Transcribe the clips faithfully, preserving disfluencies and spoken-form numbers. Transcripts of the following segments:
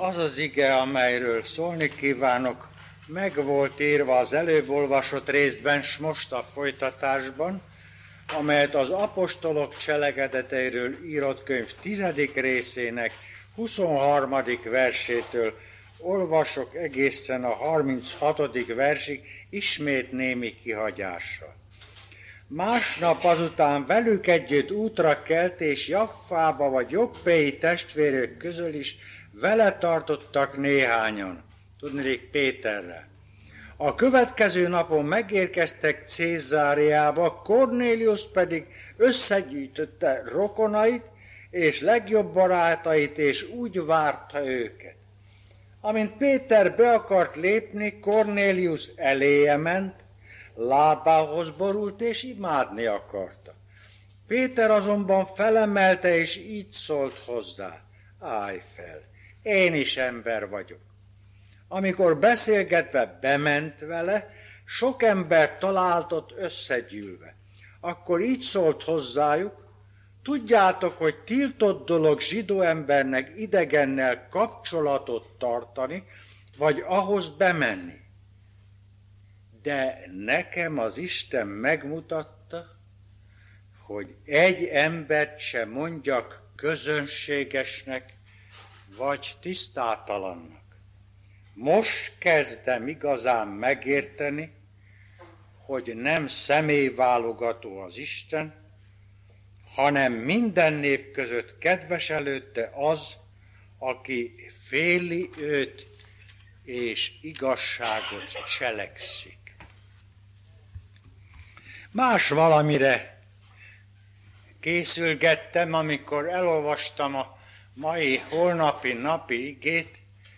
Az az ige, amelyről szólni kívánok, meg volt írva az előbb olvasott részben, s most a folytatásban, amelyet az apostolok cselekedeteiről írott könyv tizedik részének huszonharmadik versétől olvasok egészen a harminchatodik versig, ismét némi kihagyással. Másnap azután velük együtt útra kelt, és Jaffába vagy Joppéi testvérök közül is vele tartottak néhányan, tudniillik Péterrel. A következő napon megérkeztek Cézáriába, Kornélius pedig összegyűjtötte rokonait és legjobb barátait, és úgy várta őket. Amint Péter be akart lépni, Kornélius eléje ment, lábához borult és imádni akarta. Péter azonban felemelte és így szólt hozzá: állj fel, én is ember vagyok. Amikor beszélgetve bement vele, sok ember talált ott összegyűlve. Akkor így szólt hozzájuk: tudjátok, hogy tiltott dolog zsidó embernek idegennel kapcsolatot tartani, vagy ahhoz bemenni. De nekem az Isten megmutatta, hogy egy embert sem mondjak közönségesnek, vagy tisztátalannak. Most kezdem igazán megérteni, hogy nem személyválogató az Isten, hanem minden nép között kedves előtte az, aki féli őt és igazságot cselekszik. Más valamire készülgettem, amikor elolvastam a mai, holnapi napi igét,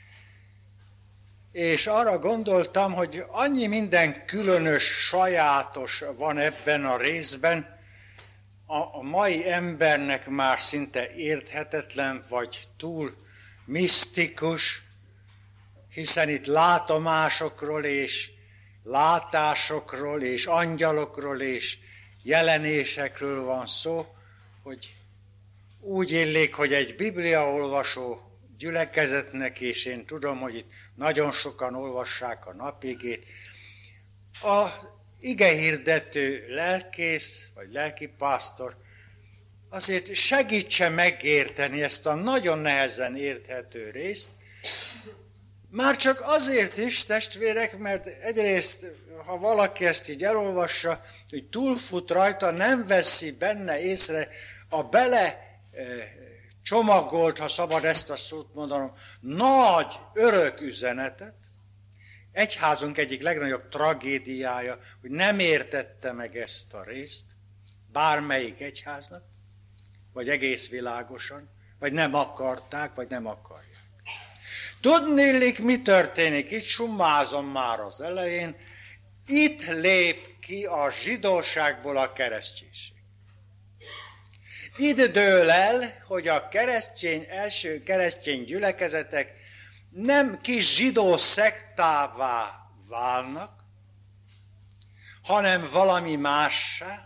és arra gondoltam, hogy annyi minden különös, sajátos van ebben a részben, a mai embernek már szinte érthetetlen, vagy túl misztikus, hiszen itt látomásokról és látásokról és angyalokról és jelenésekről van szó, hogy úgy illik, hogy egy bibliaolvasó gyülekezetnek, és én tudom, hogy itt nagyon sokan olvassák a napigét, a igehirdető lelkész, vagy lelkipásztor azért segítse megérteni ezt a nagyon nehezen érthető részt, már csak azért is, testvérek, mert egyrészt, ha valaki ezt így elolvassa, hogy túlfut rajta, nem veszi benne észre a bele csomagolt, ha szabad ezt a szót mondanom, nagy örök üzenetet. Egyházunk egyik legnagyobb tragédiája, hogy nem értette meg ezt a részt, bármelyik egyháznak, vagy egész világosan, vagy nem akarták, vagy nem akarják. Tudniillik, mi történik? Itt summázom már az elején. Itt lép ki a zsidóságból a kereszténység. Itt dől el, hogy a keresztény, első keresztény gyülekezetek nem kis zsidó szektává válnak, hanem valami mássá.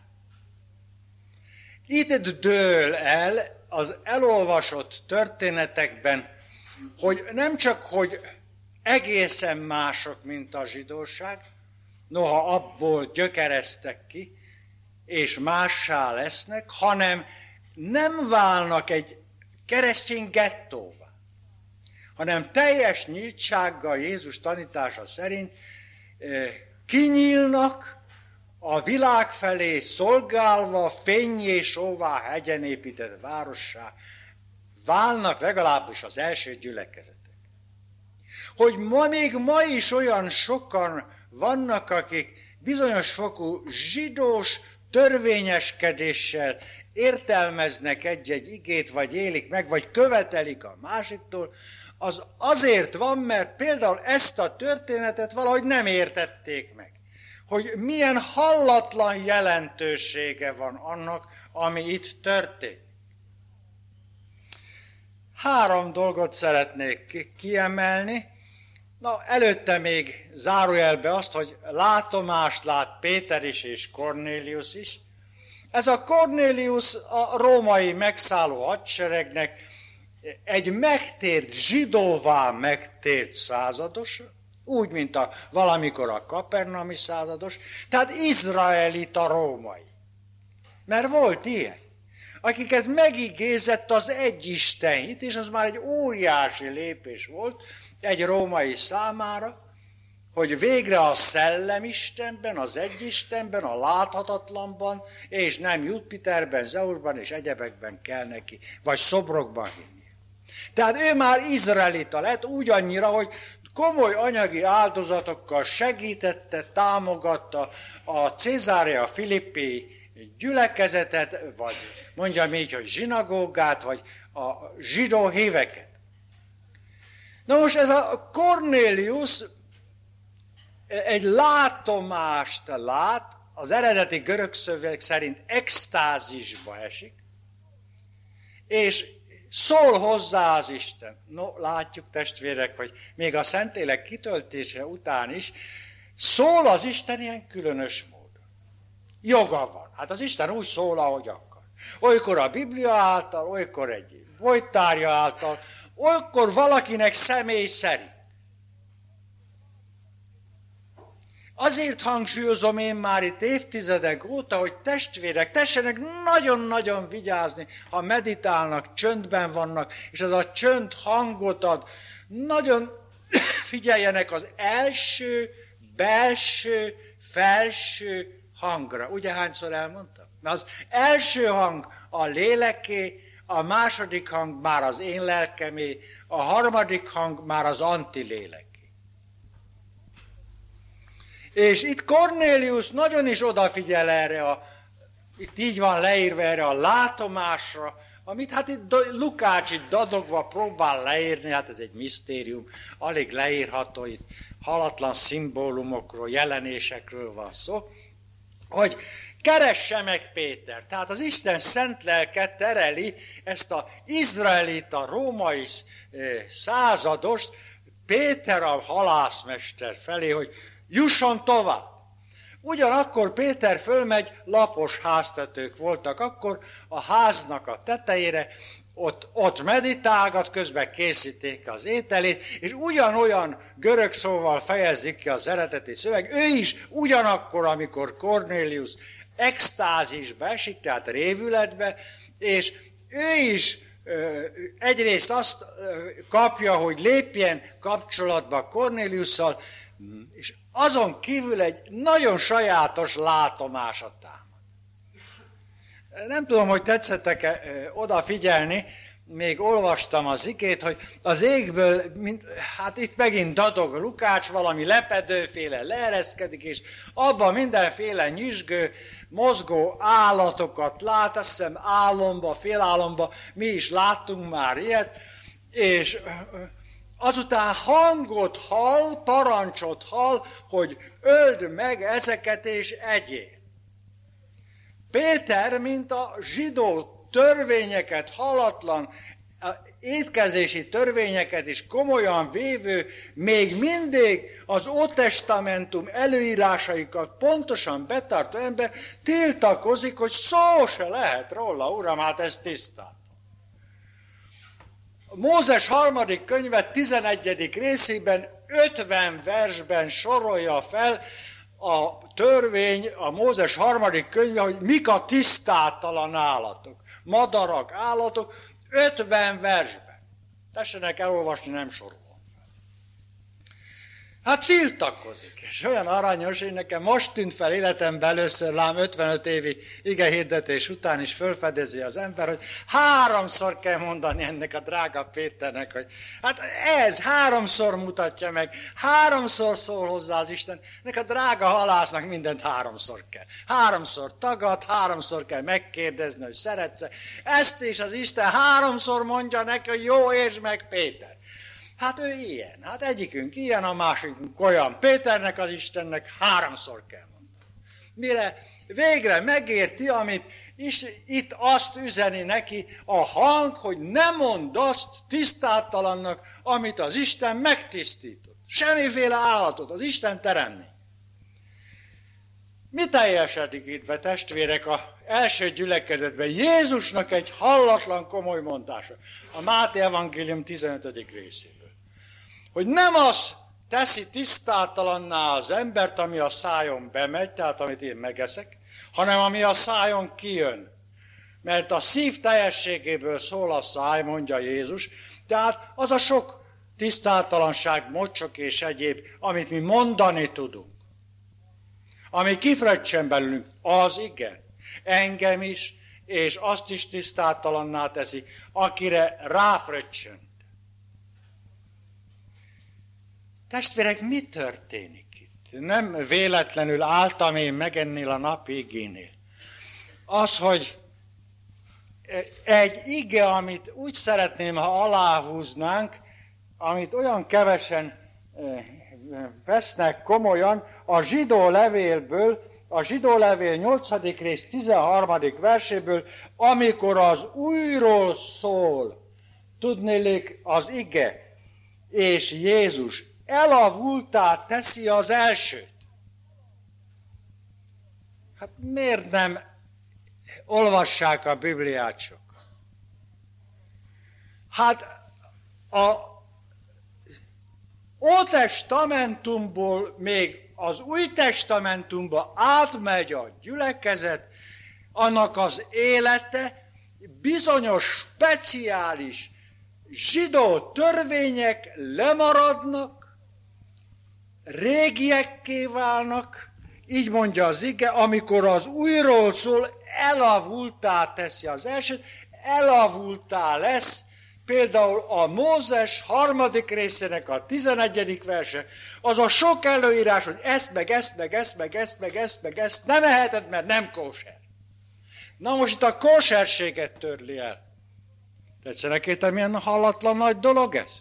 Itt dől el az elolvasott történetekben, hogy nem csak, hogy egészen mások, mint a zsidóság, noha abból gyökereztek ki, és mássá lesznek, hanem nem válnak egy keresztény gettóvá, hanem teljes nyíltsággal Jézus tanítása szerint kinyílnak a világ felé szolgálva, fénnyé sóvá hegyen épített várossá, válnak legalábbis az első gyülekezetek. Hogy ma még ma is olyan sokan vannak, akik bizonyos fokú zsidós törvényeskedéssel értelmeznek egy-egy igét, vagy élik meg, vagy követelik a másiktól, az azért van, mert például ezt a történetet valahogy nem értették meg. Hogy milyen hallatlan jelentősége van annak, ami itt történt. Három dolgot szeretnék kiemelni. Na, előtte még zárójelbe azt, hogy látomást lát Péter is és Kornélius is. Ez a Kornélius a római megszálló hadseregnek egy megtért, zsidóvá megtért százados, úgy, mint a, valamikor a kapernaumi százados, tehát izraelita római. Mert volt ilyen, akiket megigézett az egyisten hit, és az már egy óriási lépés volt egy római számára, hogy végre a szellemistenben, az egyistenben, a láthatatlanban, és nem Jupiterben, Zeusban és egyebekben kell neki, vagy szobrokban hinni. Tehát ő már izraelita lett, úgy annyira, hogy komoly anyagi áldozatokkal segítette, támogatta a Cézárea Philippi gyülekezetet, vagy mondjam így, hogy zsinagógát, vagy a zsidó híveket. Na most ez a Kornélius egy látomást lát, az eredeti görög szöveg szerint extázisba esik, és szól hozzá az Isten. No, látjuk testvérek, hogy még a Szentlélek kitöltése után is szól az Isten ilyen különös módon. Joga van. Hát az Isten úgy szól, ahogy akar. Olykor a Biblia által, olykor egy bojtárja által, olykor valakinek személy szerint. Azért hangsúlyozom én már itt évtizedek óta, hogy testvérek, tessenek nagyon-nagyon vigyázni, ha meditálnak, csöndben vannak, és az a csönd hangot ad. Nagyon figyeljenek az első, belső, felső hangra. Ugye hányszor elmondtam? Az első hang a léleké, a második hang már az én lelkemé, a harmadik hang már az antilélek. És itt Kornélius nagyon is odafigyel erre, a, itt így van leírva erre a látomásra, amit hát itt Lukács itt dadogva próbál leírni, hát ez egy misztérium, alig leírható, itt halatlan szimbólumokról, jelenésekről van szó, hogy keresse meg Péter. Tehát az Isten szent lelke tereli ezt az izraelita római századost Péter a halászmester felé, hogy jusson tovább. Ugyanakkor Péter fölmegy, lapos háztetők voltak akkor, a háznak a tetejére, ott, ott meditálgat, közben készíték az ételét, és ugyanolyan görög szóval fejezik ki az eredeti szöveg. Ő is ugyanakkor, amikor Kornélius extázisbe esik, tehát révületbe, és ő is ö, egyrészt azt ö, kapja, hogy lépjen kapcsolatba Kornéliusszal, és azon kívül egy nagyon sajátos látomása támad. Nem tudom, hogy tetszettek-e odafigyelni, még olvastam az igét, hogy az égből, mint, hát itt megint dadog Lukács, valami lepedőféle leereszkedik, és abban mindenféle nyüzsgő, mozgó állatokat lát, azt hiszem álomba, félálomba, mi is láttunk már ilyet, és azután hangot hall, parancsot hall, hogy öld meg ezeket és egyél. Péter, mint a zsidó törvényeket, halatlan étkezési törvényeket is komolyan vévő, még mindig az Ótestamentum előírásaikat pontosan betartó ember tiltakozik, hogy szó se lehet róla, uram, hát ez tisztán. Mózes harmadik könyve tizenegyedik részében ötven versben sorolja fel a törvény, a Mózes harmadik könyve, hogy mik a tisztátalan állatok, madarak, állatok, ötven versben. Tessenek elolvasni, nem sorolom fel. Hát tiltakozik, és olyan aranyos, hogy nekem most tűnt fel életemben először, lám ötvenöt évi igehirdetés után is felfedezi az ember, hogy háromszor kell mondani ennek a drága Péternek, hogy hát ez háromszor mutatja meg, háromszor szól hozzá az Isten, ennek a drága halásznak mindent háromszor kell. Háromszor tagad, háromszor kell megkérdezni, hogy szeretsz-e. Ezt is az Isten háromszor mondja neki, hogy jó, értsd meg Péter. Hát ő ilyen, hát egyikünk ilyen, a másikunk olyan. Péternek, az Istennek háromszor kell mondani. Mire végre megérti, amit is itt azt üzeni neki a hang, hogy ne mondd azt tisztátalannak, amit az Isten megtisztított. Semmiféle állatot, az Isten teremni. Mi teljesedik itt be, testvérek, a első gyülekezetben Jézusnak egy hallatlan komoly mondása. A Máté evangélium tizenötödik részéből. Hogy nem az teszi tisztátalanná az embert, ami a szájon bemegy, tehát amit én megeszek, hanem ami a szájon kijön. Mert a szív teljességéből szól a száj, mondja Jézus, tehát az a sok tisztátalanság, mocsok és egyéb, amit mi mondani tudunk. Ami kifröccsen belőlünk, az igen. Engem is, és azt is tisztátalanná teszi, akire ráfröccsönt. Testvérek, mi történik itt? Nem véletlenül álltam én meg ennél a napi igénél. Az, hogy egy ige, amit úgy szeretném, ha aláhúznánk, amit olyan kevesen vesznek komolyan, a zsidó levélből, a zsidó levél nyolcadik rész tizenharmadik verséből, amikor az újról szól, tudnélik az ige, és Jézus elavultá teszi az elsőt. Hát miért nem olvassák a Bibliát sok? Hát a Ótestamentumból még az Új Testamentumba átmegy a gyülekezet, annak az élete bizonyos speciális zsidó törvények lemaradnak, régiekké válnak, így mondja az ige, amikor az újról szól, elavultá teszi az elsőt, elavultá lesz, például a Mózes harmadik részének a tizenegyedik verse, az a sok előírás, hogy ezt, meg ezt, meg ezt, meg ezt, meg ezt, meg ezt, nem eheted, mert nem kóser. Na most itt a kóserséget törli el. Tetszenek értem, milyen hallatlan nagy dolog ez?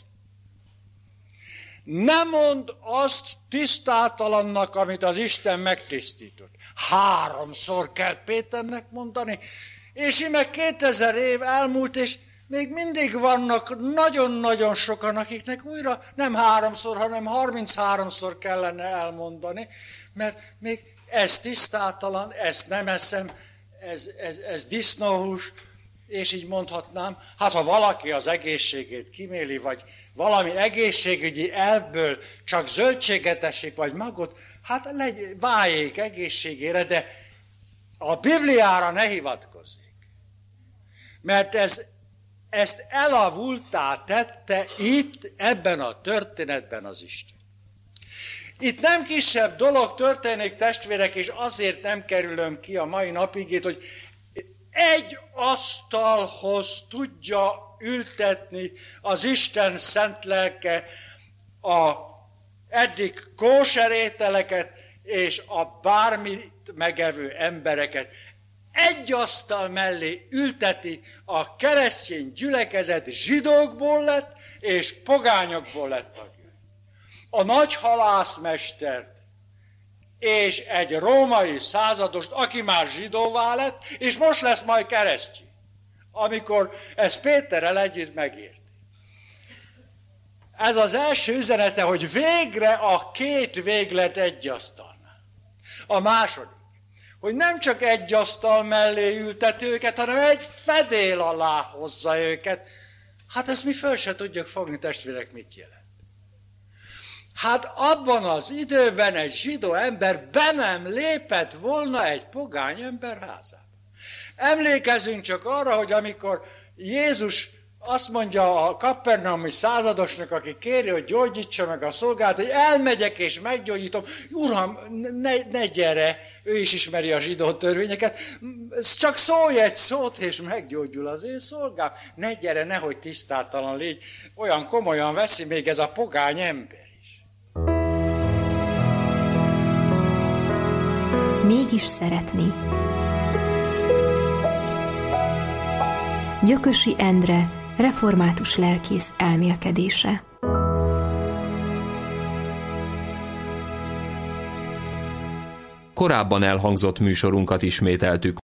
Nem mond azt tisztátalannak, amit az Isten megtisztított. Háromszor kell Péternek mondani, és ime kétezer év elmúlt, és még mindig vannak nagyon-nagyon sokan, akiknek újra nem háromszor, hanem harmincháromszor kellene elmondani, mert még ez tisztátalan, ezt nem eszem, ez, ez, ez disznóhús, és így mondhatnám, hát ha valaki az egészségét kiméli, vagy valami egészségügyi elvből csak zöldséget esik, vagy magot, hát legy, váljék egészségére, de a Bibliára ne hivatkozzék. Mert ez, ezt elavultá tette itt, ebben a történetben az Isten. Itt nem kisebb dolog történik, testvérek, és azért nem kerülöm ki a mai napig, hogy egy asztalhoz tudja ültetni az Isten szent lelke a eddig kóser ételeket és a bármit megevő embereket. Egy asztal mellé ülteti a keresztény gyülekezet, zsidókból lett és pogányokból lett tagja. A nagy halászmestert és egy római századost, aki már zsidóvá lett, és most lesz majd keresztény, amikor ezt Péterrel együtt megérti. Ez az első üzenete, hogy végre a két véglet egy asztalnál. A második, hogy nem csak egy asztal mellé ültet őket, hanem egy fedél alá hozza őket. Hát ezt mi föl se tudjuk fogni, testvérek, mit jelent. Hát abban az időben egy zsidó ember be nem lépett volna egy pogány ember házába. Emlékezzünk csak arra, hogy amikor Jézus azt mondja a kapernaumi századosnak, aki kéri, hogy gyógyítsa meg a szolgálat, hogy elmegyek és meggyógyítom. Uram, ne, ne gyere, ő is ismeri a zsidó törvényeket, csak szólj egy szót, és meggyógyul az én szolgám. Ne gyere, nehogy tisztátalan légy. Olyan komolyan veszi még ez a pogány ember. Mégis szeretni. Gyökösi Endre, református lelkész elmélkedése. Korábban elhangzott műsorunkat ismételtük.